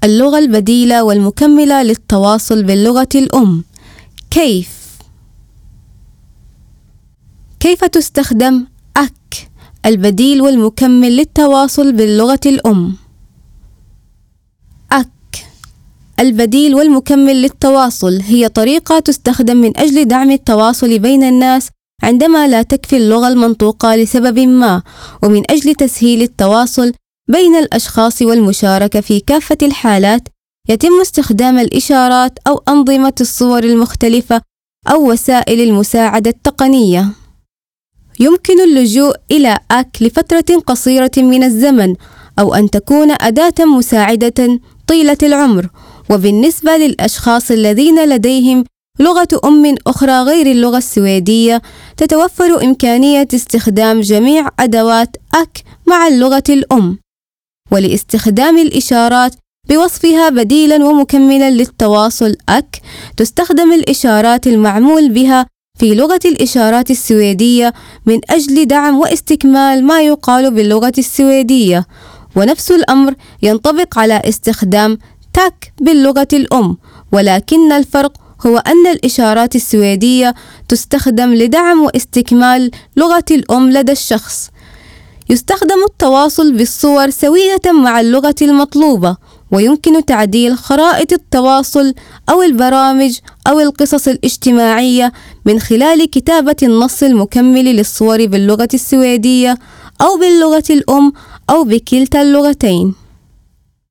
اللغة البديلة والمكملة للتواصل باللغة الأم. كيف تستخدم أك البديل والمكمل للتواصل باللغة الأم؟ أك البديل والمكمل للتواصل هي طريقة تستخدم من أجل دعم التواصل بين الناس عندما لا تكفي اللغة المنطوقة لسبب ما، ومن أجل تسهيل التواصل بين الأشخاص والمشاركة في كافة الحالات يتم استخدام الإشارات أو أنظمة الصور المختلفة أو وسائل المساعدة التقنية. يمكن اللجوء إلى أك لفترة قصيرة من الزمن أو أن تكون أداة مساعدة طيلة العمر. وبالنسبة للأشخاص الذين لديهم لغة أم أخرى غير اللغة السويدية، تتوفر إمكانية استخدام جميع أدوات أك مع اللغة الأم. ولاستخدام الإشارات بوصفها بديلا ومكملا للتواصل أك، تستخدم الإشارات المعمول بها في لغة الإشارات السويدية من أجل دعم واستكمال ما يقال باللغة السويدية، ونفس الأمر ينطبق على استخدام تاك باللغة الأم، ولكن الفرق هو أن الإشارات السويدية تستخدم لدعم واستكمال لغة الأم لدى الشخص. يستخدم التواصل بالصور سوية مع اللغة المطلوبة، ويمكن تعديل خرائط التواصل أو البرامج أو القصص الاجتماعية من خلال كتابة النص المكمل للصور باللغة السويدية أو باللغة الأم أو بكلتا اللغتين.